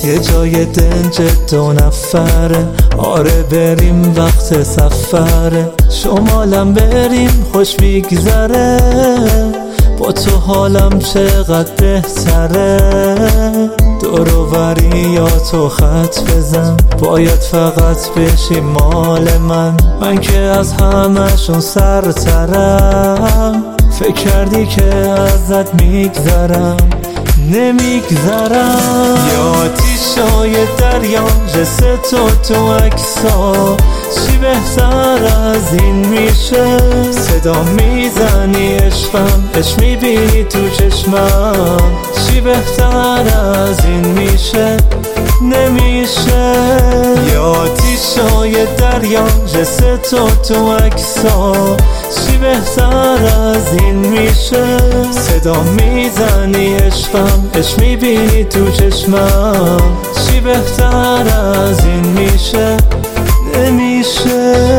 یه جای دنج 2 نفره، آره بریم وقت سفره، شمالم بریم خوش میگذره، با تو حالم چقدر بهتره. دور و بری یا تو خط بزن، باید فقط بشی مال من که از همشون سرترم. فکر کردی که ازت میگذرم، نمیگذرم. یا آتیشای دریا جسد تو عکسا، چی بهتر از این میشه؟ صدا میزنی عشقم، عشق میبینی تو چشمم، چی بهتر از این میشه؟ نمیشه. یا آتیشای دریا جسد تو عکسا، چی بهتر از این میشه؟ صدا میزنی عشقم، عشق میبینی تو چشمم، چی بهتر از این میشه؟ نمیشه.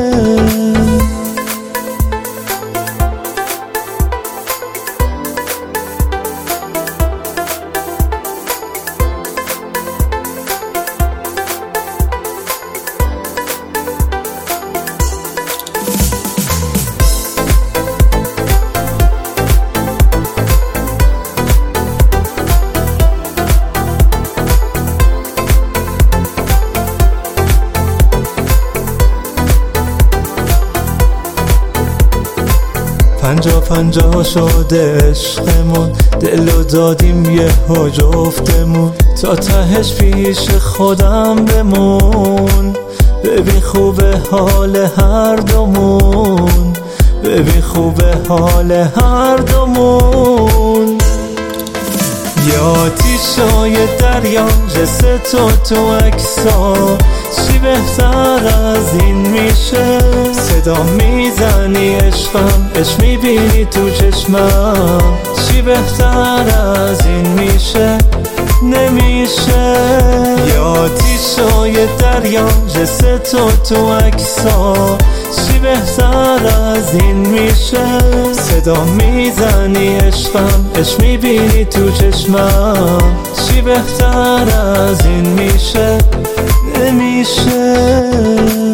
پنجاه شده عشقمون، دلو دادیم یهو جفتمون، تا تهش پیش خودم بمون. ببین خوبه حال هر دومون، ببین خوبه حال هر دومون. یا آتیشای دریا جسد تو عکسا، چی بهتر از این میشه؟ صدا میزنی عشقم، عشق میبینی تو چشمم، چی بهتر از این میشه؟ نمیشه. یا آتیشای دریا جسد تو عکسا، چی بهتر از این میشه؟ صدا میزنی عشقم، عشق میبینی تو چشمم، چی بهتر از این میشه؟ نمیشه.